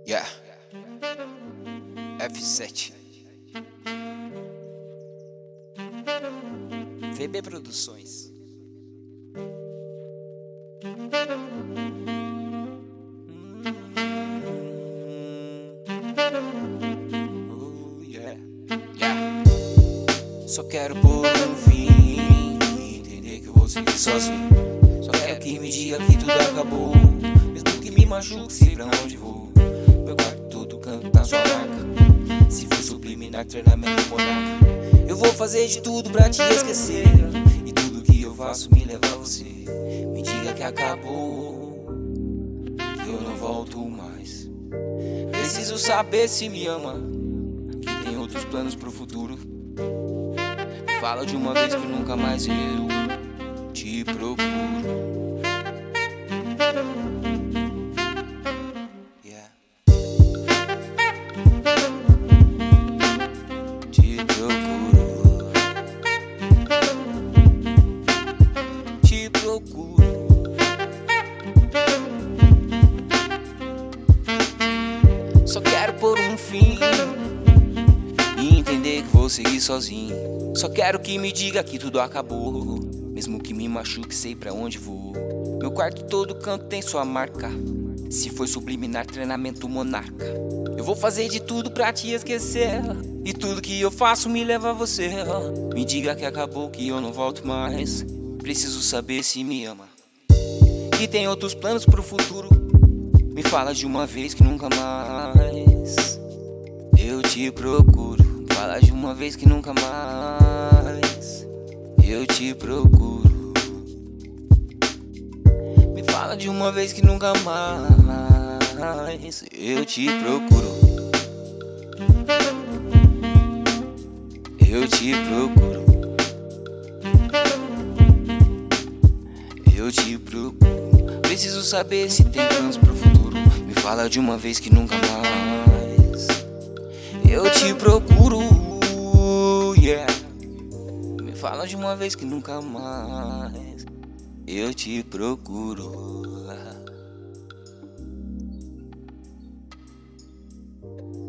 Yeah. F7 VB Produções. Yeah. Yeah. Só quero pôr um fim e entender que eu vou seguir sozinho. Só quero que me diga que tudo acabou, mesmo que me machuque, sei pra onde vou. Meu quarto todo canto na sua marca. Se for subliminar, treinamento monarca. Eu vou fazer de tudo pra te esquecer, e tudo que eu faço me leva a você. Me diga que acabou, que eu não volto mais. Preciso saber se me ama, que tem outros planos pro futuro. Me fala de uma vez que nunca mais eu te procuro. Yeah. Te procuro. Te procuro. Só quero pôr um fim e entender que vou seguir sozinho. Só quero que me diga que tudo acabou, mesmo que me machuque, sei pra onde vou. Meu quarto todo canto tem sua marca. Se foi subliminar, treinamento monarca. Eu vou fazer de tudo pra te esquecer, e tudo que eu faço me leva a você. Me diga que acabou, que eu não volto mais. Preciso saber se me ama, que tem outros planos pro futuro. Me fala de uma vez que nunca mais eu te procuro. Fala de uma vez que nunca mais eu te procuro. Me fala de uma vez que nunca mais eu te procuro. Eu te procuro. Eu te procuro. Preciso saber se tem planos pro futuro. Me fala de uma vez que nunca mais eu te procuro. Yeah. Me fala de uma vez que nunca mais eu te procuro.